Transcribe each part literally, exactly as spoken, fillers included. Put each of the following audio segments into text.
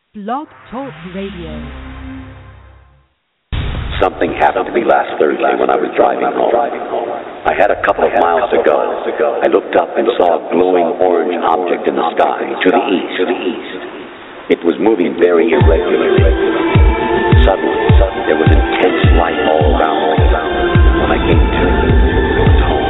Blog Talk Radio. Something happened to me last Thursday when I was driving home. I had a couple of miles to go. I looked up and saw a glowing orange object in the sky to the east. To the east. It was moving very irregularly. Suddenly, suddenly, there was intense light all around me. When I came to, it was home.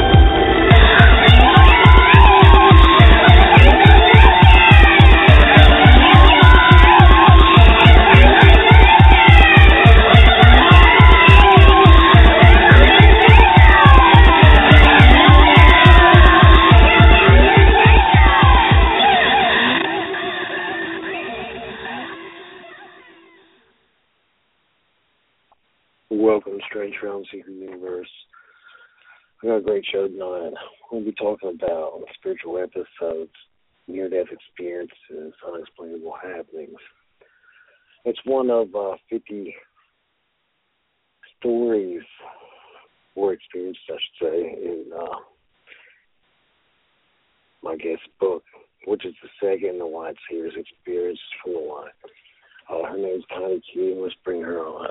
Welcome to Strange Realms, Secret Universe. I got a great show tonight. We'll be talking about spiritual episodes, near-death experiences, unexplainable happenings. It's one of uh, fifty stories, or experiences, I should say, in uh, my guest book, which is the second in the White series, Experiences from the White. Uh, her name is Connie Q. Let's bring her on.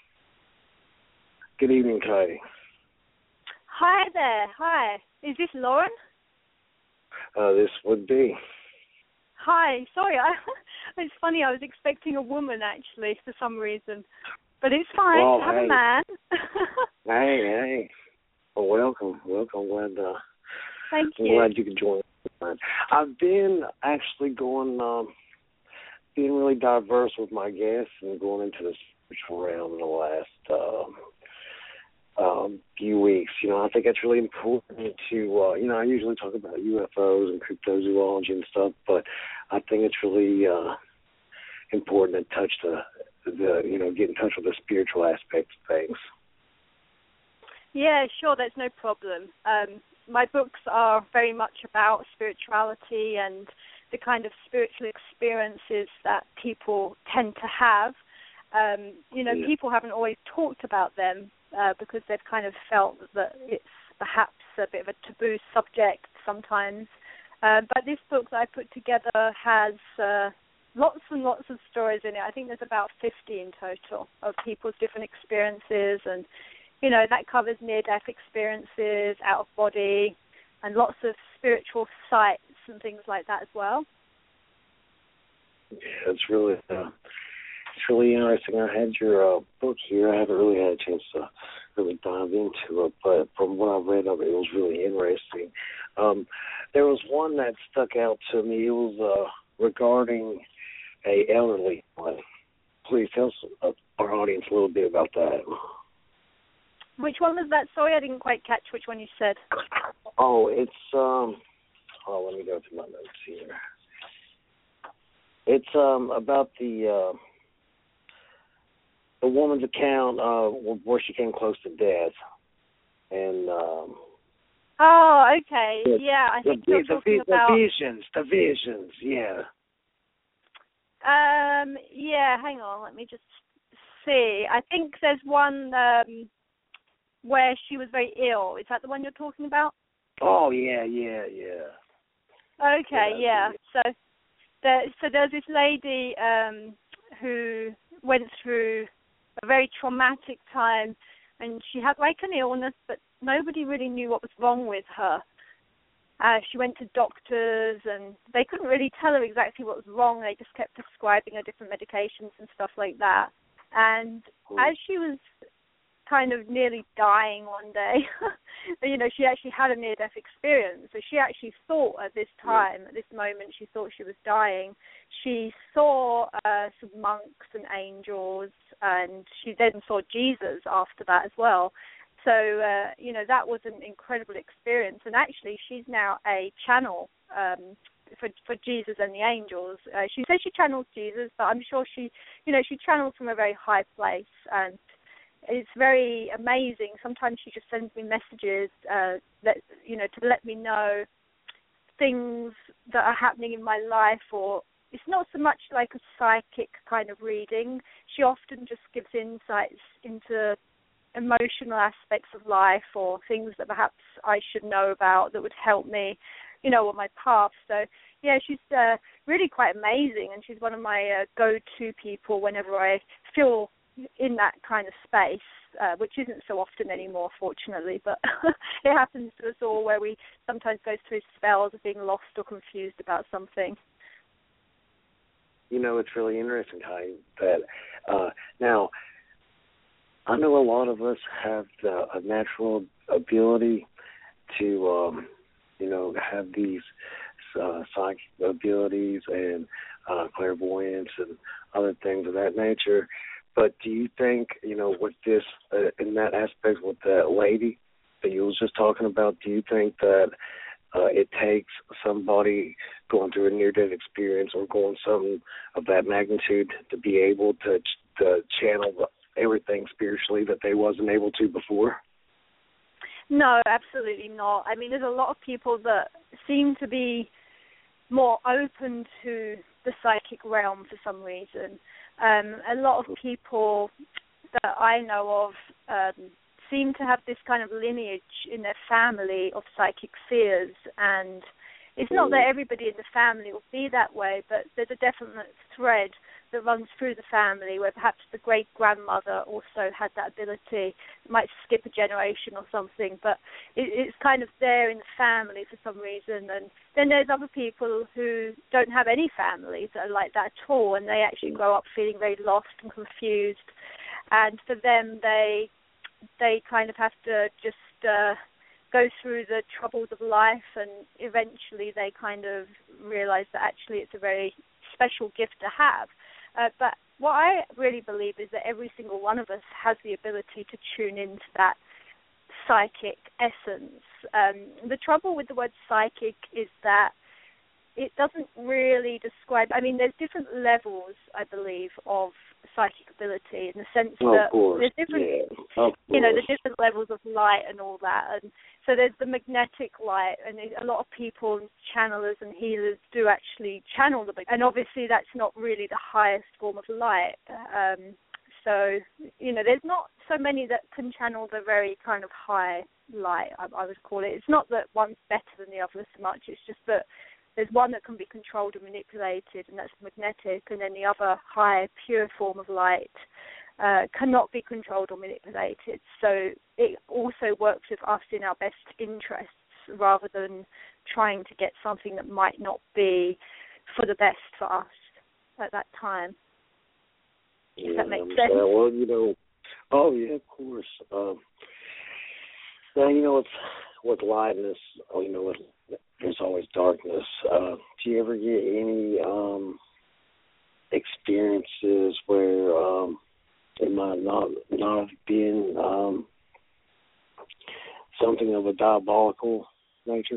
Good evening, Katie. Hi there. Hi. Is this Lauren? Uh, this would be. Hi. Sorry, I, it's funny. I was expecting a woman, actually, for some reason. But it's fine. Well, Have hey. a man. hey, hey. Well, welcome. Welcome. I'm glad, uh, Thank I'm you. glad you could join us. I've been actually going, um, being really diverse with my guests and going into the spiritual realm in the last um, um, few weeks. You know, I think it's really important to, uh, you know, I usually talk about U F Os and cryptozoology and stuff, but I think it's really uh, important to touch the, the, you know, get in touch with the spiritual aspects of things. Yeah, sure. There's no problem. Um, my books are very much about spirituality and the kind of spiritual experiences that people tend to have. Um, you know, Yeah. people haven't always talked about them uh, because they've kind of felt that it's perhaps a bit of a taboo subject sometimes. Uh, but this book that I put together has uh, lots and lots of stories in it. I think there's about fifty in total of people's different experiences, and, you know, that covers near-death experiences, out-of-body, and lots of spiritual sights and things like that as well. Yeah, it's really, uh, it's really interesting. I had your uh, book here. I haven't really had a chance to really dive into it, but from what I've read of it, it was really interesting. Um, there was one that stuck out to me. It was uh, regarding a elderly one. Please tell us, uh, our audience a little bit about that. Which one was that? Sorry, I didn't quite catch which one you said. Oh, it's, um, oh, let me go through my notes here. It's um, about the uh, the woman's account uh, where she came close to death, and um, oh, okay, the, yeah, I think the, you're the, talking the about visions, the visions, yeah. Um, yeah, hang on, let me just see. I think there's one um, where she was very ill. Is that the one you're talking about? Oh, yeah, yeah, yeah. Okay, yeah. yeah. So, there, so there's this lady um, who went through a very traumatic time, and she had like an illness, but nobody really knew what was wrong with her. Uh, she went to doctors, and they couldn't really tell her exactly what was wrong. They just kept prescribing her different medications and stuff like that. And Cool. as she was kind of nearly dying one day, you know, she actually had a near-death experience. So she actually thought at this time, at this moment, she thought she was dying. She saw uh, some monks and angels, and she then saw Jesus after that as well. So, uh, you know, that was an incredible experience. And actually, she's now a channel um, for for Jesus and the angels. Uh, she says she channels Jesus, but I'm sure she, you know, she channels from a very high place. And it's very amazing. Sometimes she just sends me messages, uh, that, you know, to let me know things that are happening in my life, or it's not so much like a psychic kind of reading. She often just gives insights into emotional aspects of life, or things that perhaps I should know about that would help me. you know, on my path. So, yeah, she's uh, really quite amazing, and she's one of my uh, go-to people whenever I feel in that kind of space, uh, which isn't so often anymore, fortunately, but it happens to us all where we sometimes go through spells of being lost or confused about something. You know, it's really interesting, Kai, that uh, now, I know a lot of us have the, a natural ability to, um, you know, have these uh, psychic abilities and uh, clairvoyance and other things of that nature. But do you think, you know, with this, uh, in that aspect with that lady that you was just talking about, do you think that uh, it takes somebody going through a near-death experience or going something of that magnitude to be able to, to channel everything spiritually that they wasn't able to before? No, absolutely not. I mean, there's a lot of people that seem to be more open to the psychic realm for some reason. Um, a lot of people that I know of um, seem to have this kind of lineage in their family of psychic seers, and it's not that everybody in the family will be that way, but there's a definite thread that runs through the family where perhaps the great-grandmother also had that ability. It might skip a generation or something, but it, it's kind of there in the family for some reason. And then there's other people who don't have any families that are like that at all, and they actually grow up feeling very lost and confused. And for them, they they kind of have to just uh, go through the troubles of life, and eventually they kind of realize that actually it's a very special gift to have. Uh, but what I really believe is that every single one of us has the ability to tune into that psychic essence. Um, the trouble with the word psychic is that it doesn't really describe, I mean, there's different levels, I believe, of psychic ability in the sense oh, that there's different, yeah. you know, the different levels of light and all that. And so there's the magnetic light, and a lot of people, channelers and healers, do actually channel the, and obviously that's not really the highest form of light. Um, so, you know, there's not so many that can channel the very kind of high light, I, I would call it. It's not that one's better than the other so much, it's just that there's one that can be controlled and manipulated, and that's magnetic, and then the other high, pure form of light uh, cannot be controlled or manipulated. So it also works with us in our best interests rather than trying to get something that might not be for the best for us at that time. Does yeah, that make um, sense? Uh, well, you know, oh, yeah, of course. Um, now, you know, it's with lightness, you know, with there's always darkness. Uh, do you ever get any um, experiences where um, it might not not have been um, something of a diabolical nature?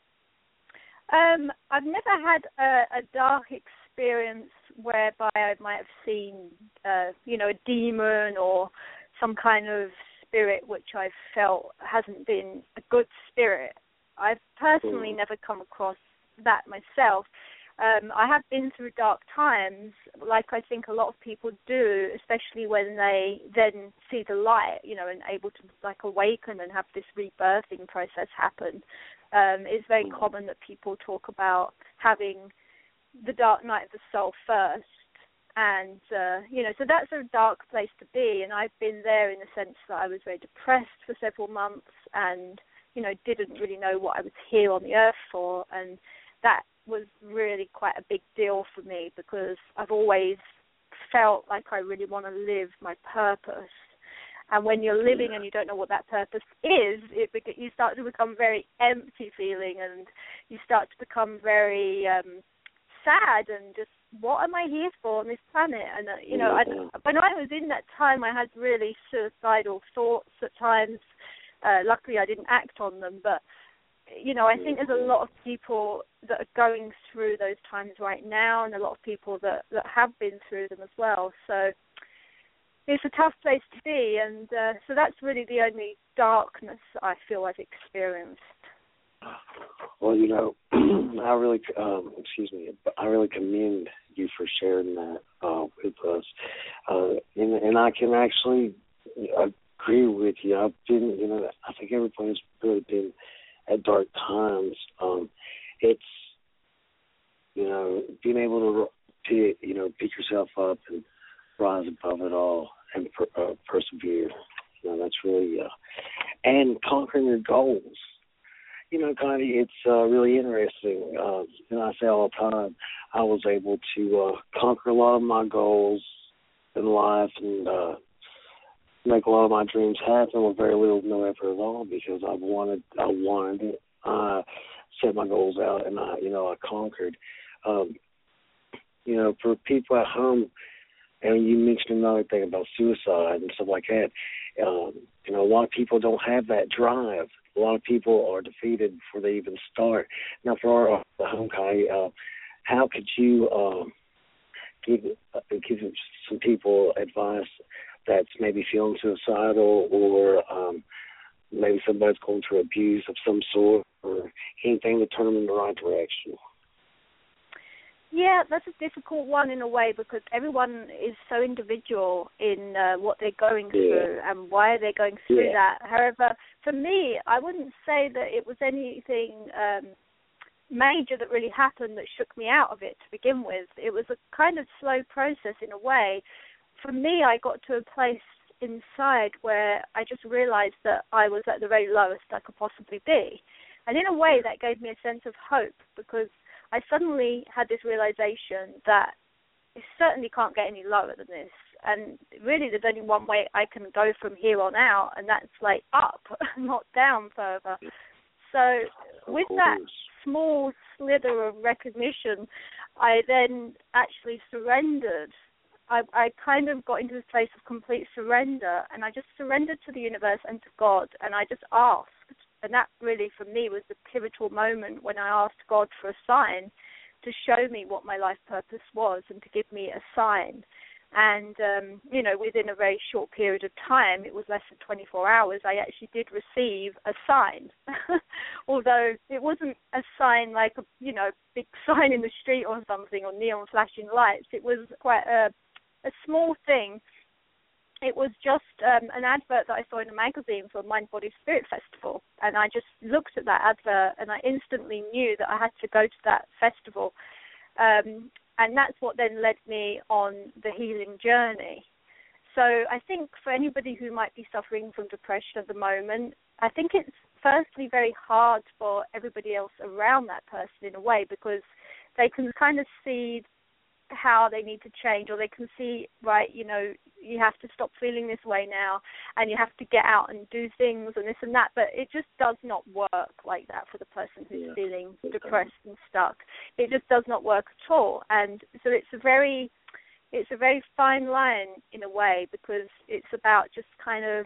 Um, I've never had a, a dark experience whereby I might have seen, uh, you know, a demon or some kind of spirit which I've felt hasn't been a good spirit. I've personally never come across that myself. Um, I have been through dark times, like I think a lot of people do, especially when they then see the light, you know, and able to like awaken and have this rebirthing process happen. Um, it's very common that people talk about having the dark night of the soul first. And, uh, you know, so that's a dark place to be. And I've been there in the sense that I was very depressed for several months and, you know, didn't really know what I was here on the earth for, and that was really quite a big deal for me because I've always felt like I really want to live my purpose. And when you're living and you don't know what that purpose is, it you start to become very empty feeling, and you start to become very um, sad and just, what am I here for on this planet? And, uh, you know, I, when I was in that time, I had really suicidal thoughts at times. Uh, luckily, I didn't act on them, but, you know, I think there's a lot of people that are going through those times right now, and a lot of people that, that have been through them as well. So it's a tough place to be, and uh, so that's really the only darkness I feel I've experienced. Well, you know, I really, um, excuse me, I really commend you for sharing that uh, with us, uh, and, and I can actually agree with you. I've been, you know, I think everybody's really been at dark times, um, it's, you know, being able to, to, you know, pick yourself up and rise above it all and per, uh, persevere. You know, that's really, uh, and conquering your goals. You know, Connie, it's uh, really interesting. Uh, and I say all the time, I was able to uh, conquer a lot of my goals in life and uh, make a lot of my dreams happen with very little, no effort at all, because I wanted, I wanted it. I set my goals out, and I, you know, I conquered. Um, you know, for people at home, and you mentioned another thing about suicide and stuff like that. Um, you know, a lot of people don't have that drive. A lot of people are defeated before they even start. Now, for our home, Kai, uh, how could you um, give uh, give some people advice that's maybe feeling suicidal, or um, maybe somebody's going through abuse of some sort, or anything to turn them in the right direction? Yeah, that's a difficult one in a way, because everyone is so individual in uh, what they're going yeah. through and why they're going through yeah. that. However, for me, I wouldn't say that it was anything um, major that really happened that shook me out of it to begin with. It was a kind of slow process in a way. For me, I got to a place inside where I just realized that I was at the very lowest I could possibly be. And in a way, that gave me a sense of hope, because I suddenly had this realization that it certainly can't get any lower than this. And really, there's only one way I can go from here on out, and that's like up, not down further. So with that small slither of recognition, I then actually surrendered. I, I kind of got into this place of complete surrender, and I just surrendered to the universe and to God, and I just asked. And that really, for me, was the pivotal moment when I asked God for a sign to show me what my life purpose was and to give me a sign. And, um, you know, within a very short period of time, it was less than twenty-four hours, I actually did receive a sign. Although it wasn't a sign like, a, you know, big sign in the street or something, or neon flashing lights. It was quite a, a small thing. It was just um, an advert that I saw in a magazine for Mind, Body, Spirit Festival, and I just looked at that advert and I instantly knew that I had to go to that festival, um, and that's what then led me on the healing journey. So I think for anybody who might be suffering from depression at the moment, I think it's firstly very hard for everybody else around that person in a way, because they can kind of see how they need to change, or they can see, right, you know, you have to stop feeling this way now, and you have to get out and do things and this and that, but it just does not work like that for the person who's yeah. feeling depressed and stuck. It just does not work at all. And so it's a very, it's a very fine line in a way, because it's about just kind of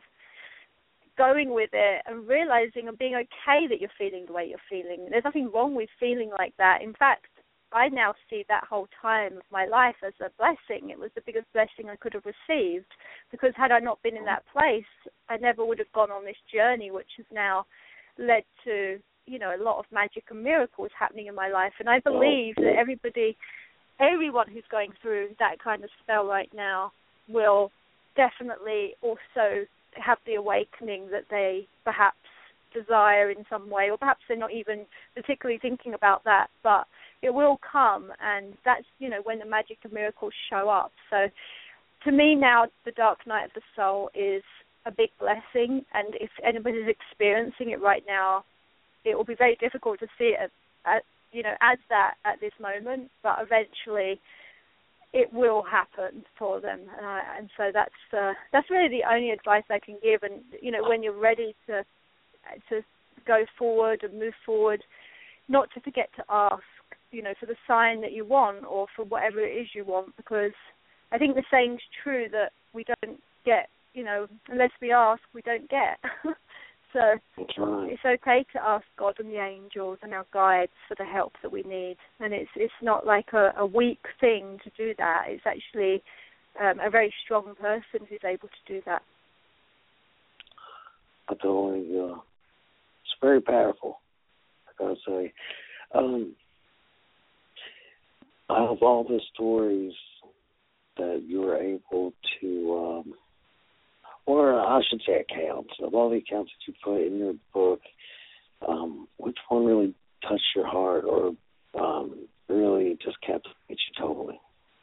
going with it and realizing and being okay that you're feeling the way you're feeling. There's nothing wrong with feeling like that. In fact, I now see that whole time of my life as a blessing. It was the biggest blessing I could have received, because had I not been in that place, I never would have gone on this journey, which has now led to, you know, a lot of magic and miracles happening in my life. And I believe that everybody, everyone who's going through that kind of spell right now will definitely also have the awakening that they perhaps desire in some way, or perhaps they're not even particularly thinking about that, but it will come, and that's, you know, when the magic and miracles show up. So to me now, the dark night of the soul is a big blessing, and if anybody's experiencing it right now, it will be very difficult to see it as, as, you know, as that at this moment, but eventually it will happen for them. Uh, and so that's uh, that's really the only advice I can give. And, you know, when you're ready to to go forward and move forward, not to forget to ask, you know, for the sign that you want, or for whatever it is you want, because I think the saying's true that we don't get, you know, unless we ask, we don't get. So right. It's okay to ask God and the angels and our guides for the help that we need, and it's it's not like a, a weak thing to do that. It's actually um, a very strong person who's able to do that. I totally, uh, it's very powerful, I gotta say. Um, out of all the stories that you were able to, um, or I should say accounts, of all the accounts that you put in your book, um, which one really touched your heart or um, really just captivated you totally?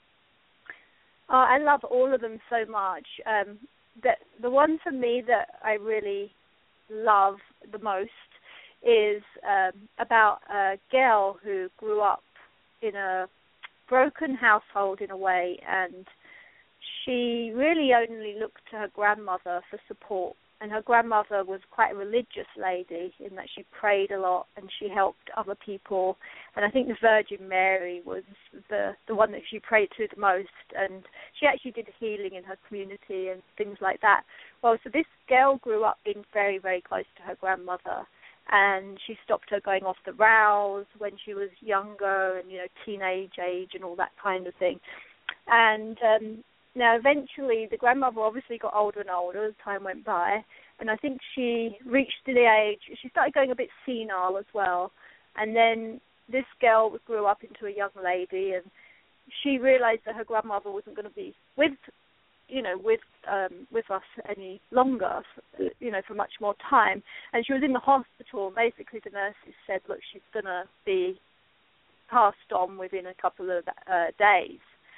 Oh, I love all of them so much. Um, the, the one for me that I really love the most is um, about a girl who grew up in a broken household in a way, and she really only looked to her grandmother for support. And her grandmother was quite a religious lady in that she prayed a lot and she helped other people. And I think the Virgin Mary was the, the one that she prayed to the most. And she actually did healing in her community and things like that. Well, so this girl grew up being very, very close to her grandmother. And she stopped her going off the rails when she was younger and, you know, teenage age and all that kind of thing. And um, now eventually the grandmother obviously got older and older as time went by. And I think she reached the age, she started going a bit senile as well. And then this girl grew up into a young lady, and she realized that her grandmother wasn't going to be with you know, with um, with us any longer, you know, for much more time. And she was in the hospital. Basically, the nurses said, look, she's going to be passed on within a couple of uh, days.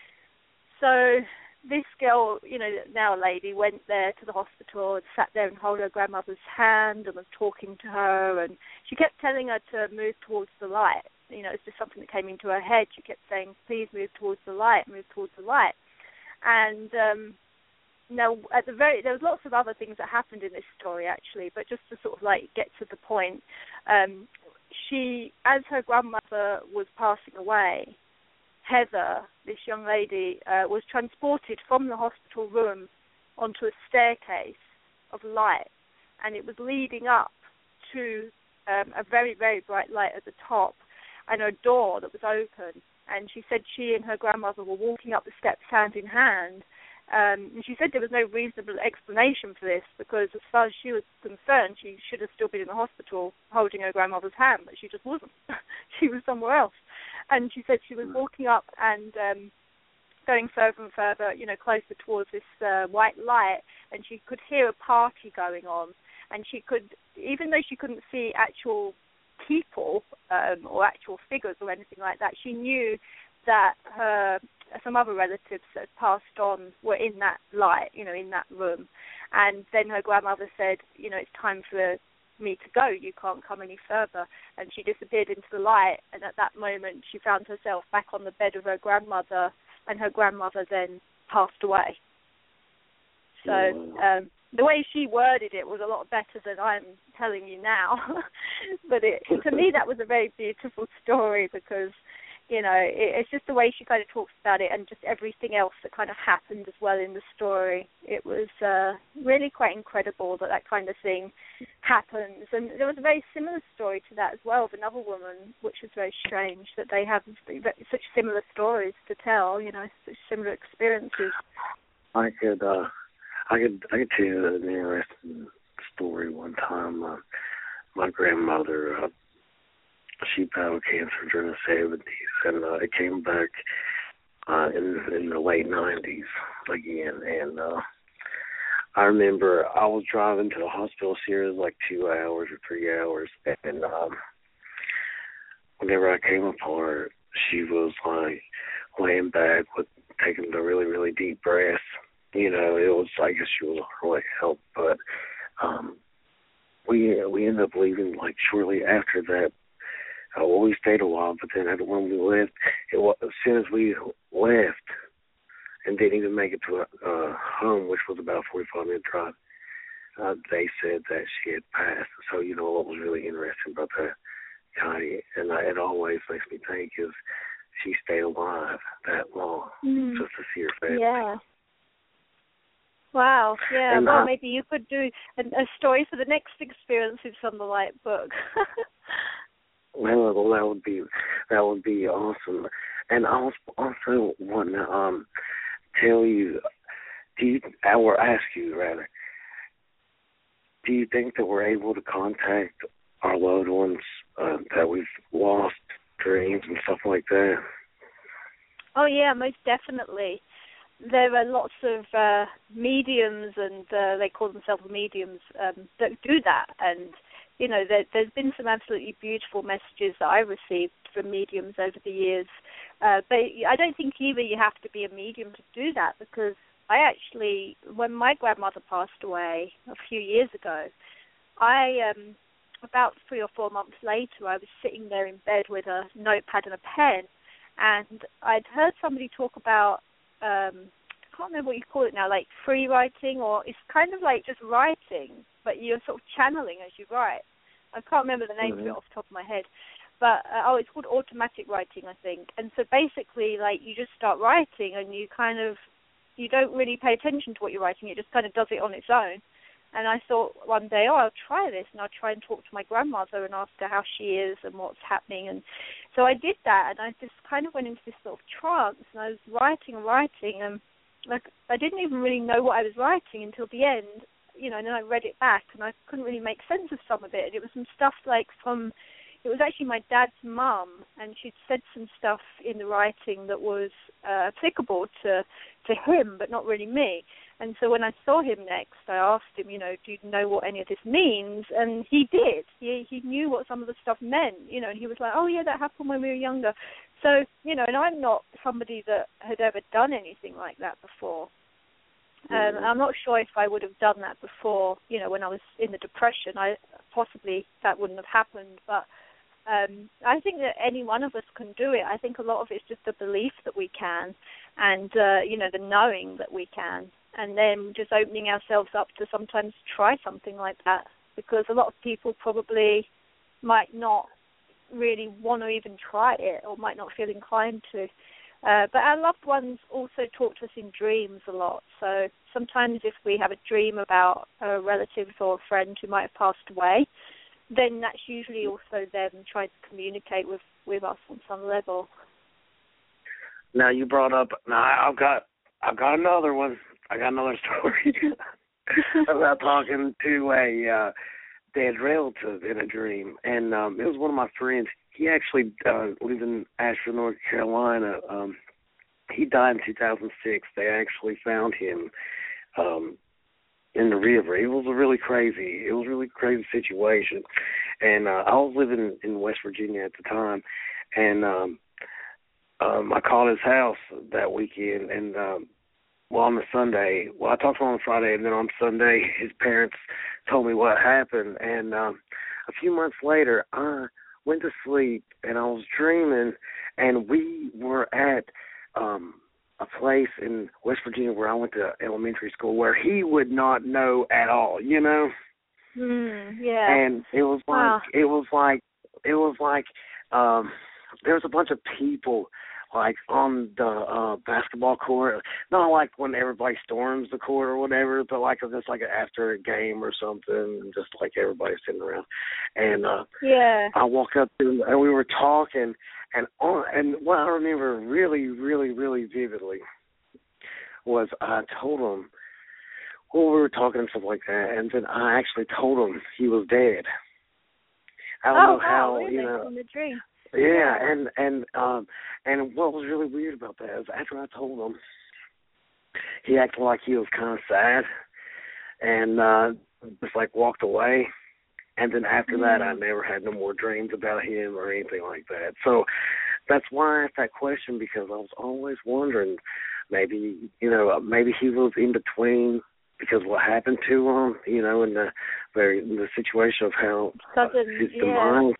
So this girl, you know, now a lady, went there to the hospital and sat there and held her grandmother's hand and was talking to her. And she kept telling her to move towards the light. You know, it's just something that came into her head. She kept saying, please move towards the light, move towards the light. And um, now, at the very, there was lots of other things that happened in this story, actually, but just to sort of like get to the point, um, she, as her grandmother was passing away, Heather, this young lady, uh, was transported from the hospital room onto a staircase of light, and it was leading up to um, a very, very bright light at the top and a door that was open. And she said she and her grandmother were walking up the steps hand in hand. Um, and she said there was no reasonable explanation for this because as far as she was concerned, she should have still been in the hospital holding her grandmother's hand, but she just wasn't. She was somewhere else. And she said she was walking up and um, going further and further, you know, closer towards this uh, white light, and she could hear a party going on. And she could, even though she couldn't see actual people um, or actual figures or anything like that, she knew that her some other relatives that had passed on were in that light, you know, in that room. And then her grandmother said, you know, it's time for me to go, you can't come any further. And she disappeared into the light, and at that moment she found herself back on the bed of her grandmother, and her grandmother then passed away. So um, the way she worded it was a lot better than I'm telling you now. But it, to me, that was a very beautiful story because, you know, it, it's just the way she kind of talks about it and just everything else that kind of happened as well in the story. It was uh, really quite incredible that that kind of thing happens. And there was a very similar story to that as well of another woman, which was very strange that they have such similar stories to tell, you know, such similar experiences. I could... Uh... I could I could tell you an interesting story. One time, uh, my grandmother, uh, she battled cancer during the seventies, and uh, it came back uh, in in the late nineties again. And uh, I remember I was driving to the hospital. She was like two hours or three hours, and um, whenever I came upon her, she was like laying back with taking the really really deep breaths. You know, it was, I guess she was on her way help, but um, we we ended up leaving, like, shortly after that. Uh, well, we stayed a while, but then when we left, it was, as soon as we left and didn't even make it to a, uh, home, which was about a forty-five minute drive, uh, they said that she had passed. So, you know, what was really interesting about that, Connie, and I, it always makes me think, is she stayed alive that long mm. just to see her family. Yeah. Wow, yeah, and, well, uh, maybe you could do a, a story for the next Experiences from the Light book. well, that would be that would be awesome. And I was also want to um, tell you, do you, or ask you, rather, do you think that we're able to contact our loved ones uh, that we've lost, dreams and stuff like that? Oh, yeah, most definitely. There are lots of uh, mediums, and uh, they call themselves mediums, um, that do that. And, you know, there, there's been some absolutely beautiful messages that I've received from mediums over the years. Uh, but I don't think either you have to be a medium to do that, because I actually, when my grandmother passed away a few years ago, I, um, about three or four months later, I was sitting there in bed with a notepad and a pen, and I'd heard somebody talk about, um, I can't remember what you call it now, like free writing, or it's kind of like just writing, but you're sort of channeling as you write. I can't remember the name mm-hmm. of it off the top of my head. But, uh, oh, it's called automatic writing, I think. And so basically, like, you just start writing and you kind of, you don't really pay attention to what you're writing. It just kind of does it on its own. And I thought one day, oh, I'll try this, and I'll try and talk to my grandmother and ask her how she is and what's happening. And so I did that, and I just kind of went into this sort of trance, and I was writing and writing, and like I didn't even really know what I was writing until the end, you know, and then I read it back, and I couldn't really make sense of some of it. It was some stuff like from, it was actually my dad's mum, and she'd said some stuff in the writing that was uh, applicable to, to him, but not really me. And so when I saw him next, I asked him, you know, do you know what any of this means? And he did. He he knew what some of the stuff meant, you know, and he was like, oh, yeah, that happened when we were younger. So, you know, and I'm not somebody that had ever done anything like that before. Um, I'm not sure if I would have done that before, you know, when I was in the Depression. I possibly that wouldn't have happened. But um, I think that any one of us can do it. I think a lot of it's just the belief that we can and, uh, you know, the knowing that we can. And then just opening ourselves up to sometimes try something like that, because a lot of people probably might not really want to even try it or might not feel inclined to. Uh, but our loved ones also talk to us in dreams a lot. So sometimes if we have a dream about a relative or a friend who might have passed away, then that's usually also them trying to communicate with, with us on some level. Now you brought up, now I've got, I've got another one. I got another story about talking to a uh, dead relative in a dream, and um, it was one of my friends. He actually uh, lives in Asheville, North Carolina. Um, he died in two thousand six. They actually found him um, in the river. It was a really crazy, it was a really crazy situation, and uh, I was living in West Virginia at the time, and um, um, I called his house that weekend, and um, Well, on the Sunday, well, I talked to him on Friday, and then on Sunday, his parents told me what happened. And um, a few months later, I went to sleep, and I was dreaming, and we were at um, a place in West Virginia where I went to elementary school where he would not know at all, you know? Mm, yeah. And it was like, wow. it was like, it was like um, there was a bunch of people like on the uh, basketball court, not like when everybody storms the court or whatever, but like just like after a game or something, just like everybody sitting around. And uh, yeah, I walked up to him and we were talking, and on, and what I remember really, really, really vividly was I told him, well, we were talking and stuff like that, and then I actually told him he was dead. I don't oh, know how, wow, really? you know. In the dream. Yeah, and and um and what was really weird about that is after I told him, he acted like he was kind of sad, and uh, just like walked away. And then after mm. that, I never had no more dreams about him or anything like that. So that's why I asked that question, because I was always wondering, maybe you know, maybe he was in between. Because what happened to him, you know, in the very in the situation of how Sudden, his yeah. demise.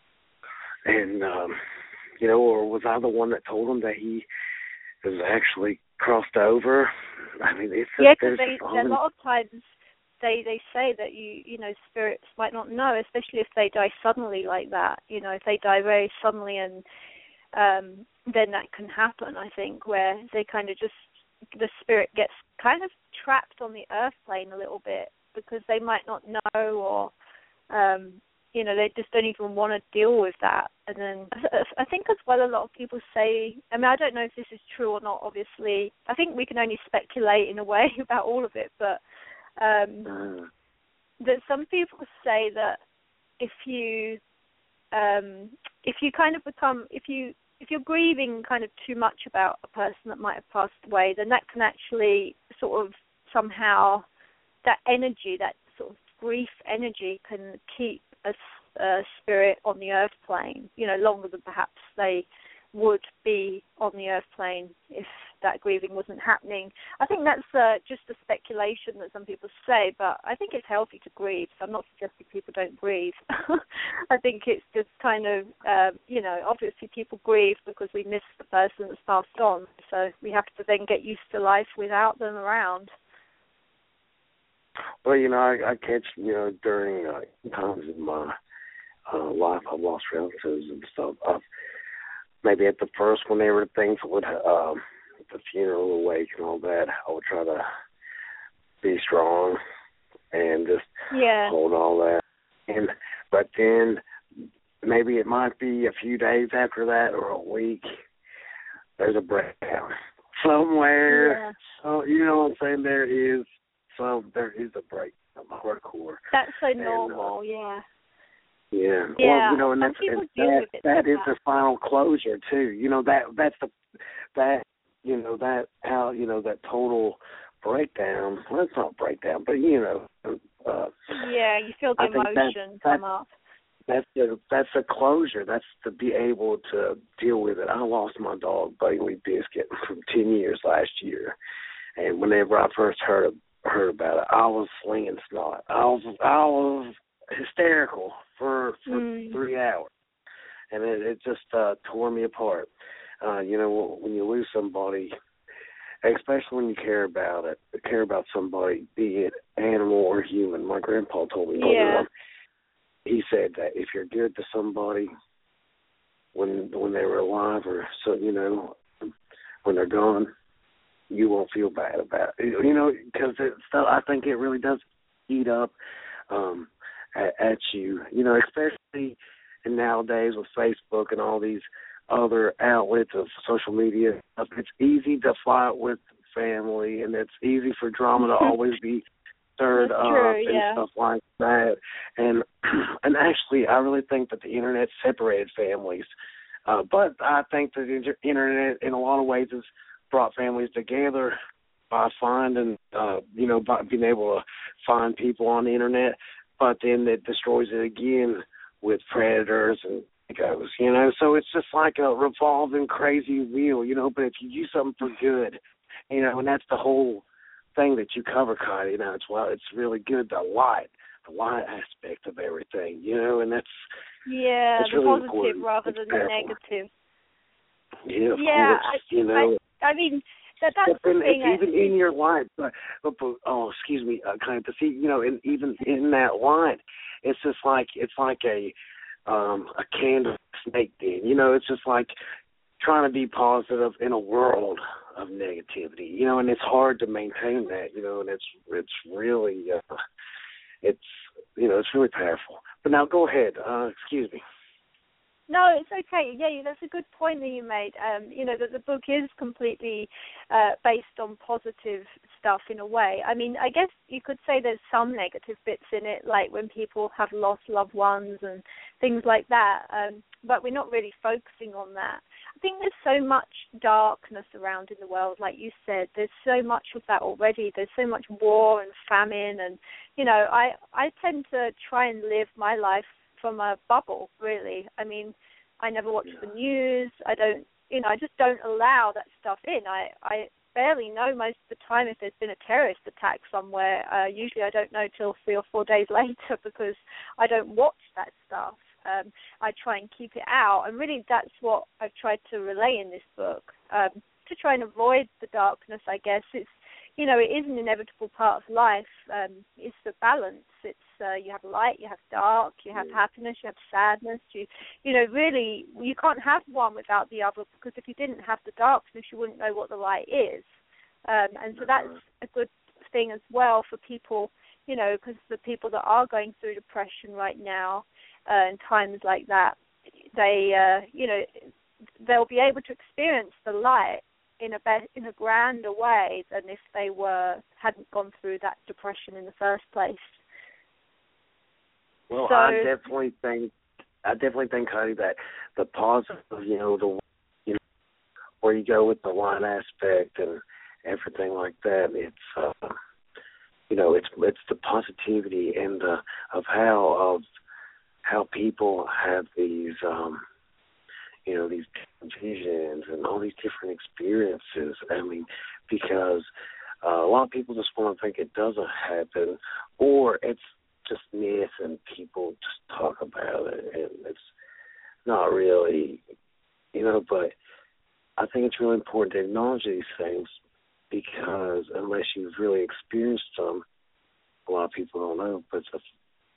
And, um, you know, or was I the one that told him that he was actually crossed over? I mean, it's yeah, because a lot of times they, they say that, you you know, spirits might not know, especially if they die suddenly like that. You know, if they die very suddenly, and um, then that can happen, I think, where they kind of just, the spirit gets kind of trapped on the earth plane a little bit because they might not know, or... Um, you know, they just don't even want to deal with that. And then I think as well a lot of people say, I mean, I don't know if this is true or not, obviously. I think we can only speculate in a way about all of it, but um, mm. that some people say that if you, um, if you kind of become, if you, if you're grieving kind of too much about a person that might have passed away, then that can actually sort of somehow, that energy, that sort of grief energy can keep a, a spirit on the earth plane, you know, longer than perhaps they would be on the earth plane if that grieving wasn't happening. I think that's uh, just a speculation that some people say, but I think it's healthy to grieve, so I'm not suggesting people don't grieve. I think it's just kind of, uh, you know, obviously people grieve because we miss the person that's passed on, so we have to then get used to life without them around. Well, you know, I, I catch, you know, during uh, times in my uh, life, I've lost relatives and stuff. I've, maybe at the first, whenever things would, um, the funeral, the wake and all that, I would try to be strong and just yeah. hold all that. And but then maybe it might be a few days after that or a week, there's a breakdown somewhere. Yeah. So you know what I'm saying? There is so there is a breakdown, hardcore. That's so and, normal. Uh, yeah. Yeah. Yeah. Well, you know, and Some that's people and deal that, with it that like is that. the final closure too. You know, that that's the that you know, that how you know, that total breakdown. Well, it's not breakdown, but you know, uh, yeah, you feel the I think emotion that, come that, up. That's the that's a closure. That's to be able to deal with it. I lost my dog, Buddy Lee Biscuit, from ten years last year, and whenever I first heard heard about it, I was slinging snot. I was I was hysterical for for mm. three hours, and it, it just uh, tore me apart. Uh, you know, when you lose somebody, especially when you care about it, care about somebody, be it animal or human. My grandpa told me, yeah. one, he said that if you're good to somebody when when they were alive, or so you know, when they're gone, you won't feel bad about it. You know, because I think it really does eat up um, at, at you. You know, especially nowadays with Facebook and all these other outlets of social media. It's easy to fight with family, and it's easy for drama to always be stirred That's up true, and yeah. stuff like that. And and actually, I really think that the internet separated families. Uh, but I think that the internet, in a lot of ways, has brought families together by finding, uh, you know, by being able to find people on the internet. But then it destroys it again with predators and goes, you know, so it's just like a revolving crazy wheel, you know, but if you use something for good, you know, and that's the whole thing that you cover, Connie, you know, it's well, it's really good, the light, the light aspect of everything, you know, and that's yeah, that's the really positive important. rather It's than powerful. the negative. Yeah, of yeah, course, I, you know. I, I mean, that that's and the thing. It's even in your light, but, but, but oh, excuse me, uh, kind of to see, you know, and even in that light, it's just like it's like a um, a candle snake den. You know, it's just like trying to be positive in a world of negativity. You know, and it's hard to maintain that. You know, and it's it's really uh, it's you know it's really powerful. But now go ahead. Uh, excuse me. No, it's okay. Yeah, that's a good point that you made. Um, you know, that the book is completely uh, based on positive stuff in a way. I mean, I guess you could say there's some negative bits in it, like when people have lost loved ones and things like that. Um, but we're not really focusing on that. I think there's so much darkness around in the world, like you said. There's so much of that already. There's so much war and famine, and you know, I I tend to try and live my life from a bubble, really. I mean, I never watch the news. I don't, you know, I just don't allow that stuff in. I, I barely know most of the time if there's been a terrorist attack somewhere. Uh, usually I don't know till three or four days later because I don't watch that stuff. Um, I try and keep it out. And really that's what I've tried to relay in this book, um, to try and avoid the darkness, I guess. It's, you know, it is an inevitable part of life. Um, it's the balance. It's uh, you have light, you have dark, you have happiness, you have sadness. You, you know, really, you can't have one without the other, because if you didn't have the darkness, you wouldn't know what the light is. Um, and so that's a good thing as well for people, you know, because the people that are going through depression right now, uh, in times like that, they, uh, you know, they'll be able to experience the light in a be- in a grander way than if they were hadn't gone through that depression in the first place. Well, so, I definitely think I definitely think, Cody, that the positive, you know, the you know, where you go with the light aspect and everything like that, it's uh, you know, it's it's the positivity and the of how of how people have these, um, you know, these visions and all these different experiences. I mean, because uh, a lot of people just want to think it doesn't happen, or it's just myth and people just talk about it, and it's not really, you know, but I think it's really important to acknowledge these things, because unless you've really experienced them, a lot of people don't know. But it's just,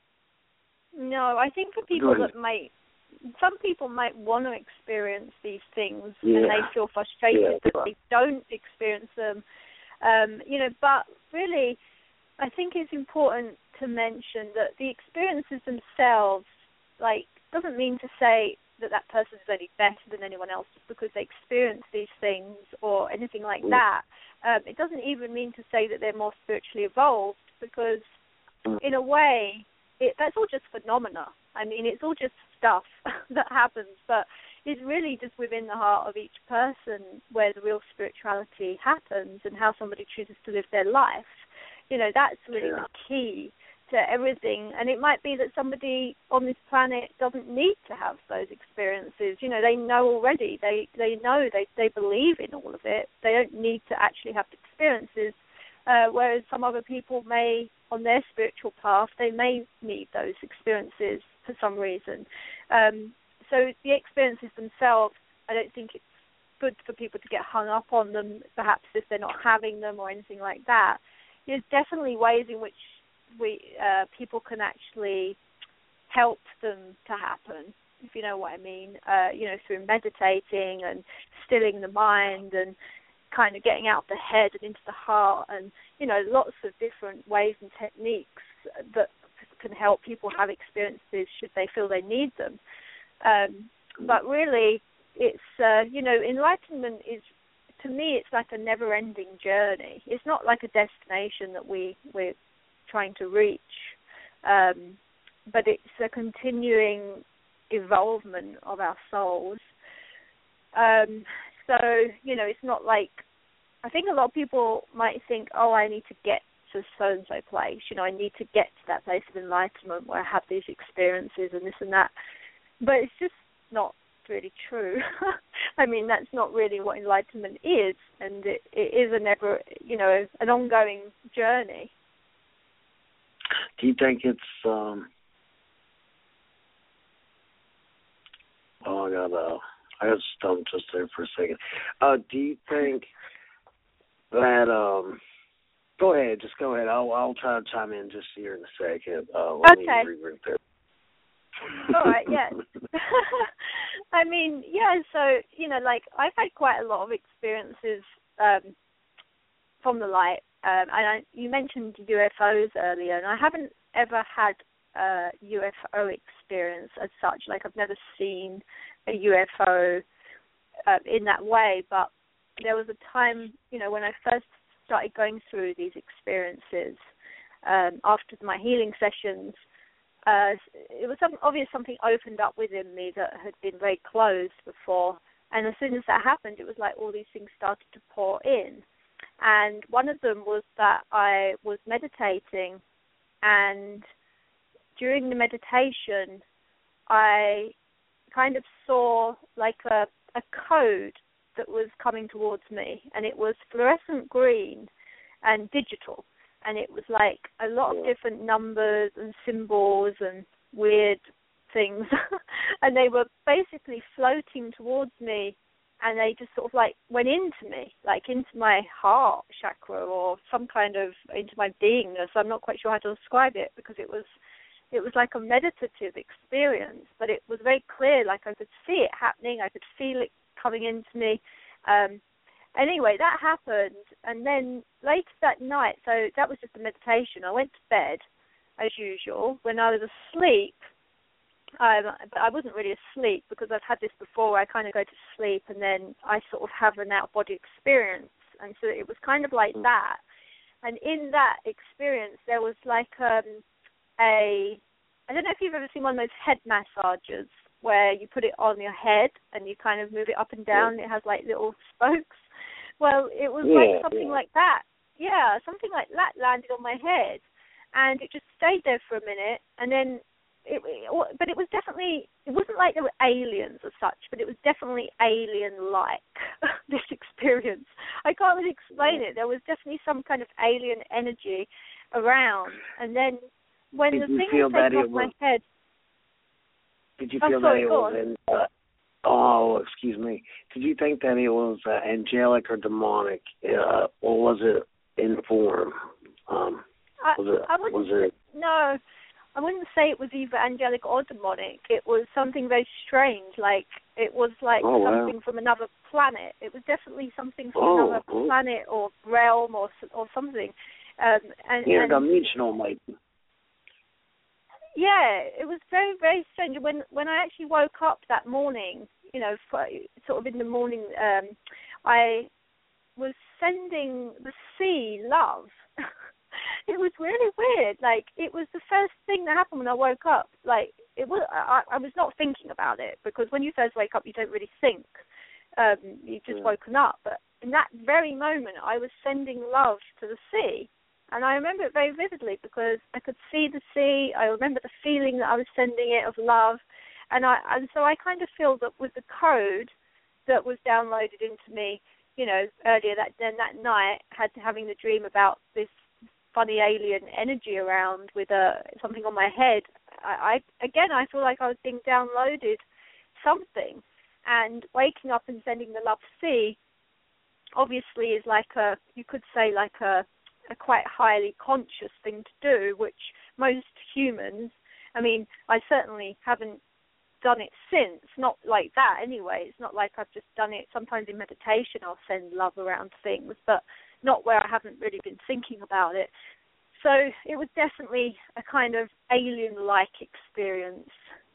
no, I think for people that might, some people might want to experience these things, yeah. and they feel frustrated yeah. that they don't experience them. Um, you know, but really, I think it's important to mention that the experiences themselves, like, doesn't mean to say that that person is any better than anyone else just because they experience these things or anything like mm. that. Um, it doesn't even mean to say that they're more spiritually evolved, because in a way, it, that's all just phenomena. I mean, it's all just stuff that happens, but it's really just within the heart of each person where the real spirituality happens and how somebody chooses to live their life. You know, that's really yeah. the key to everything. And it might be that somebody on this planet doesn't need to have those experiences. You know, they know already. They they know, they, they believe in all of it. They don't need to actually have the experiences, uh, whereas some other people may, on their spiritual path, they may need those experiences for some reason. Um, so the experiences themselves, I don't think it's good for people to get hung up on them, perhaps if they're not having them or anything like that. There's definitely ways in which we uh, people can actually help them to happen, if you know what I mean, uh, you know, through meditating and stilling the mind and kind of getting out the head and into the heart, and, you know, lots of different ways and techniques that can help people have experiences should they feel they need them. Um, but really, it's, uh, you know, enlightenment is, to me, it's like a never-ending journey. It's not like a destination that we, we're trying to reach, um, but it's a continuing evolvement of our souls. Um, so, you know, it's not like, I think a lot of people might think, oh, I need to get to so-and-so place, you know, I need to get to that place of enlightenment where I have these experiences and this and that. But it's just not really true. I mean, that's not really what enlightenment is, and it, it is a never, you know, an ongoing journey. Do you think it's, um, oh, I got, uh, I got stumped just there for a second. Uh, do you think that, um, go ahead, just go ahead. I'll, I'll try to chime in just here in a second. Uh, let okay. me regroup there. All right, yeah. I mean, yeah, so, you know, like, I've had quite a lot of experiences um, from the light. Um, and I, you mentioned U F Os earlier, and I haven't ever had a U F O experience as such. Like, I've never seen a U F O uh, in that way, but there was a time, you know, when I first started going through these experiences um, after my healing sessions, Uh, it was some, obvious something opened up within me that had been very closed before. And as soon as that happened, it was like all these things started to pour in. And one of them was that I was meditating, and during the meditation, I kind of saw like a, a code that was coming towards me, and it was fluorescent green and digital. And it was like a lot of different numbers and symbols and weird things. And they were basically floating towards me, and they just sort of like went into me, like into my heart chakra or some kind of into my beingness. I'm not quite sure how to describe it, because it was it was like a meditative experience, but it was very clear, like I could see it happening, I could feel it coming into me. Um, Anyway, that happened, and then later that night, so that was just a meditation, I went to bed, as usual. When I was asleep, um, but I wasn't really asleep, because I've had this before, where I kind of go to sleep, and then I sort of have an out-body experience, and so it was kind of like that. And in that experience, there was like um, a, I don't know if you've ever seen one of those head massagers, where you put it on your head, and you kind of move it up and down, and it has like little spokes. Well, it was yeah, like something yeah. like that. Yeah, something like that landed on my head. And it just stayed there for a minute. And then it, but it was definitely, it wasn't like there were aliens as such, but it was definitely alien-like, this experience. I can't really explain it. There was definitely some kind of alien energy around. And then when Did the you thing feel was that taken it off my was, head... Did you I'm feel sorry, that it go was on. in, uh, oh, excuse me. Did you think that it was uh, angelic or demonic, uh, or was it in form? Um, I, was it, I wouldn't, was it, no, I wouldn't say it was either angelic or demonic. It was something very strange, like it was like oh, wow. something from another planet. It was definitely something from oh, another oh. planet or realm or or something. Um, and, Interdimensional, maybe. Yeah, it was very, very strange. When when I actually woke up that morning, you know, for, sort of in the morning, um, I was sending the sea love. It was really weird. Like, it was the first thing that happened when I woke up. Like, it was. I, I was not thinking about it, because when you first wake up, you don't really think. Um, you've just yeah. woken up. But in that very moment, I was sending love to the sea. And I remember it very vividly because I could see the sea. I remember the feeling that I was sending it of love. And I and so I kind of feel that with the code that was downloaded into me, you know, earlier that then that night, had having the dream about this funny alien energy around with a something on my head. I, I again, I feel like I was being downloaded something, and waking up and sending the love sea, obviously, is like a, you could say like a, a quite highly conscious thing to do, which most humans, I mean, I certainly haven't done it since, not like that anyway. It's not like I've just done it. Sometimes in meditation I'll send love around things, but not where I haven't really been thinking about it. So it was definitely a kind of alien-like experience.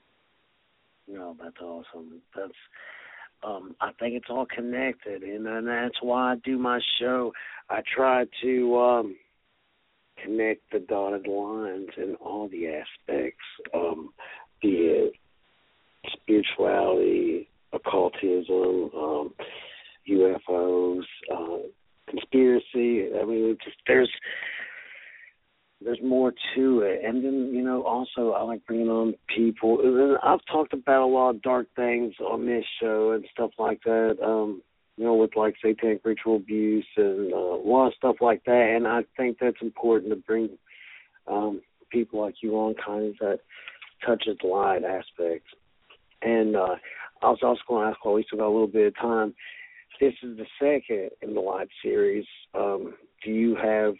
No, that's awesome. That's, um, I think it's all connected, and, and that's why I do my show. I try to um, connect the dotted lines in all the aspects, um, be it spirituality, occultism, um, U F Os, uh, conspiracy. I mean, just, there's there's more to it. And then, you know, also I like bringing on people. And I've talked about a lot of dark things on this show and stuff like that, um, you know, with like satanic ritual abuse and uh, a lot of stuff like that. And I think that's important to bring um, people like you on, kind of that touches the light aspects. And uh, I was also going to ask, while we still got a little bit of time, this is the second in the light series. Um, do you have,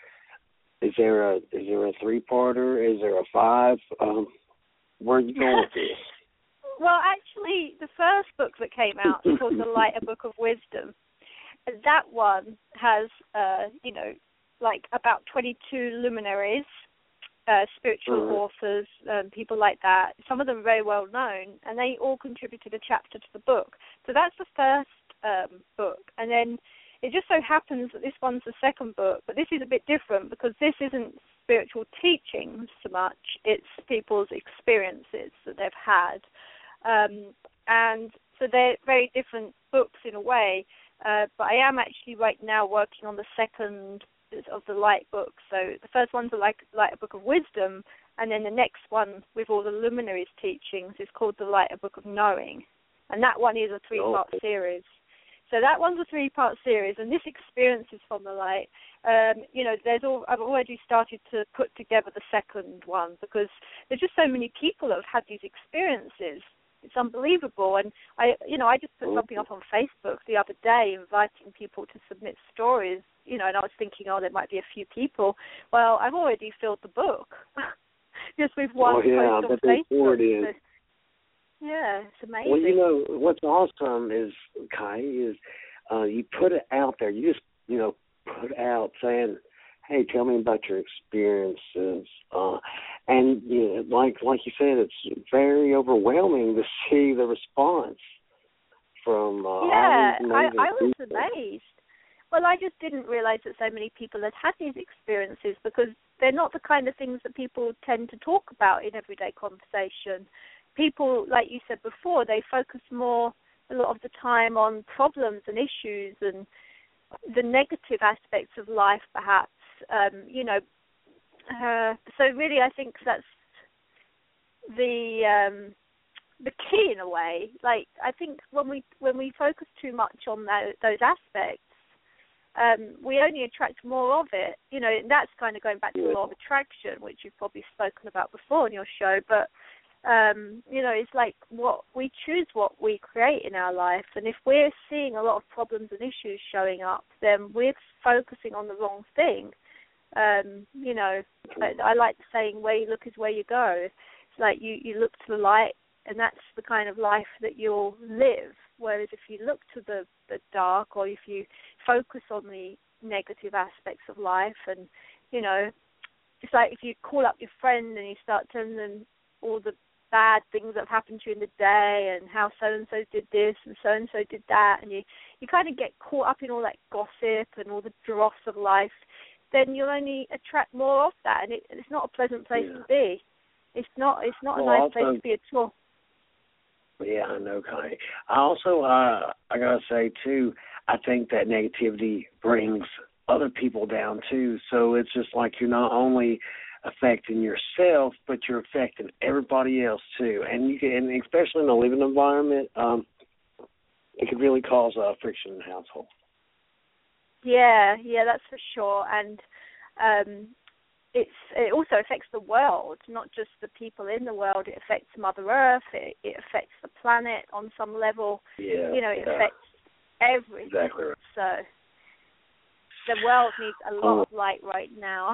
is there a is there a three-parter? Is there a five? Um, where are you going with this? Well, actually, the first book that came out is called The Light, a Book of Wisdom. And that one has, uh, you know, like about twenty-two luminaries, Uh, spiritual mm-hmm. authors, um, people like that. Some of them very well known, and they all contributed a chapter to the book. So that's the first um, book. And then it just so happens that this one's the second book, but this is a bit different because this isn't spiritual teachings so much. It's people's experiences that they've had. Um, and so they're very different books in a way. Uh, but I am actually right now working on the second of the light book. So the first one's a like light a book of wisdom, and then the next one with all the luminaries teachings is called the light a book of knowing, and that one is a three-part oh. series. So that one's a three-part series, and this experience is from the light. Um, you know, there's all I've already started to put together the second one because there's just so many people that have had these experiences. It's unbelievable. And I, you know, I just put something up on Facebook the other day inviting people to submit stories, you know, and I was thinking, oh, there might be a few people. Well, I've already filled the book just with one oh, yeah, post on Facebook. So, yeah, it's amazing. Well, you know, what's awesome is, Kai, is uh, you put it out there. You just, you know, put it out saying, hey, tell me about your experiences. Uh, and you know, like like you said, it's very overwhelming to see the response from uh, yeah, all these I, amazing I was people. amazed. Well, I just didn't realize that so many people had had these experiences because they're not the kind of things that people tend to talk about in everyday conversation. People, like you said before, they focus more a lot of the time on problems and issues and the negative aspects of life, perhaps. Um, you know, uh, so really, I think that's the um, the key in a way. Like I think when we when we focus too much on those, those aspects, um, we only attract more of it. You know, and that's kind of going back to the law of attraction, which you've probably spoken about before on your show. But um, you know, it's like what we choose, what we create in our life. And if we're seeing a lot of problems and issues showing up, then we're focusing on the wrong thing. Um, you know, I, I like the saying, where you look is where you go. It's like you, you look to the light, and that's the kind of life that you'll live. Whereas if you look to the, the dark, or if you focus on the negative aspects of life, and, you know, it's like if you call up your friend and you start telling them all the bad things that have happened to you in the day and how so-and-so did this and so-and-so did that, and you, you kind of get caught up in all that gossip and all the dross of life, then you'll only attract more of that, and it, it's not a pleasant place yeah. to be. It's not It's not well, a nice also, place to be at all. Yeah, I know, Connie. I also, uh, I got to say, too, I think that negativity brings other people down, too. So it's just like you're not only affecting yourself, but you're affecting everybody else too. And you can, and especially in a living environment, um, it could really cause uh, friction in the household. Yeah, yeah, that's for sure. And um, it's it also affects the world, not just the people in the world. It affects Mother Earth. It, it affects the planet on some level. Yeah, you know, it yeah. affects everything. Exactly right. So the world needs a lot oh. of light right now.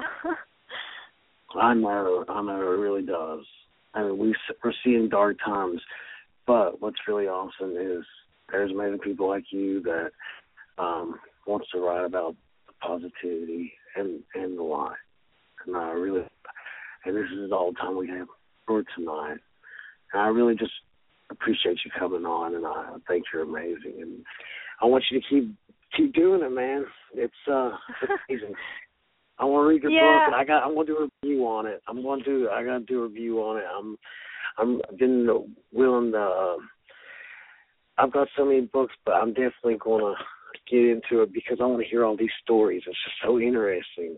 I know, I know, it really does. I mean, we, we're seeing dark times, but what's really awesome is there's amazing people like you that um, wants to write about the positivity and, and the light. And I really, and this is all the time we have for tonight. And I really just appreciate you coming on, and I think you're amazing. And I want you to keep keep doing it, man. It's uh, it's amazing. I want to read your yeah. book, and I got. I'm going to do a review on it. I'm going to do. I got to do a review on it. I'm. I'm I've been willing to. Uh, I've got so many books, but I'm definitely going to get into it because I want to hear all these stories. It's just so interesting.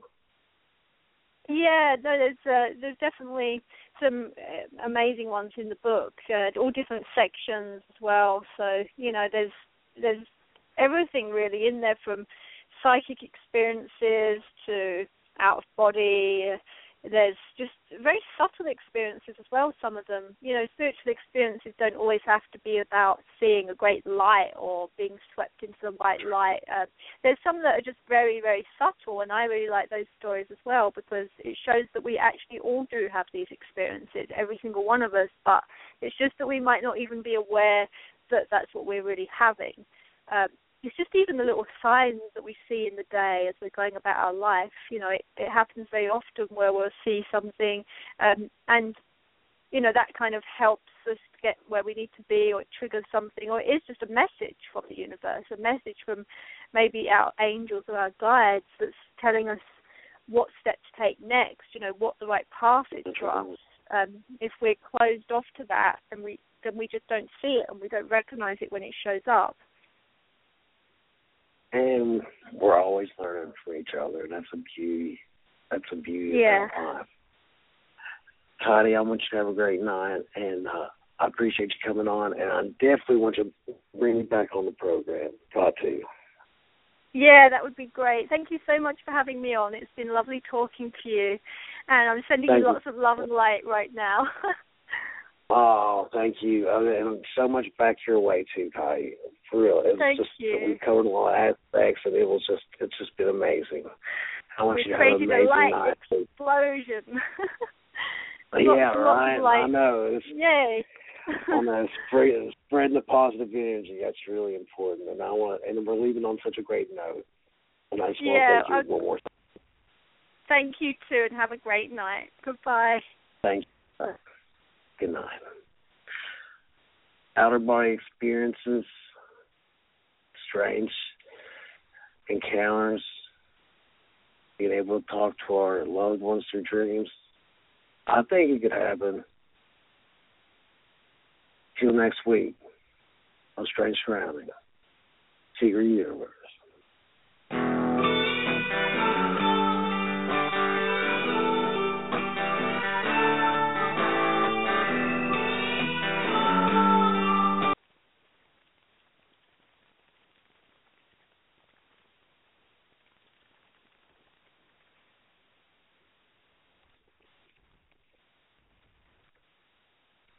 Yeah, no, there's uh, there's definitely some uh, amazing ones in the book. Uh, all different sections as well. So you know, there's there's everything really in there, from psychic experiences to out of body. There's just very subtle experiences as well, some of them. You know, spiritual experiences don't always have to be about seeing a great light or being swept into the white light. Uh, there's some that are just very, very subtle, and I really like those stories as well because it shows that we actually all do have these experiences, every single one of us, but it's just that we might not even be aware that that's what we're really having. Um, It's just even the little signs that we see in the day as we're going about our life. You know, it, it happens very often where we'll see something um, and, you know, that kind of helps us get where we need to be, or it triggers something, or it is just a message from the universe, a message from maybe our angels or our guides that's telling us what step to take next, you know, what the right path is for us. Um, if we're closed off to that, then we, then we just don't see it and we don't recognize it when it shows up. And we're always learning from each other, and that's a beauty. That's a beauty yeah. of our life. Connie, I want you to have a great night, and uh, I appreciate you coming on, and I definitely want you to bring me back on the program. Got to. Yeah, that would be great. Thank you so much for having me on. It's been lovely talking to you, and I'm sending Thank you you. lots of love and light right now. Oh, thank you. And so much back your way, too, Kai. For real. It was thank just, you. We covered a lot of aspects, and it was just, it's just been amazing. I want we you to have an amazing a light night. explosion. Yeah, lots, right. Lots I know. It's, Yay. on that spread, spreading the positive energy, that's really important. And I want, and we're leaving on such a great note. And I just yeah, want to thank you one more time. Thank you, too, and have a great night. Goodbye. Thank you. Good night. Outer body experiences, strange encounters, being able to talk to our loved ones through dreams. I think it could happen. Till next week on Strange Surroundings, Secret Universe.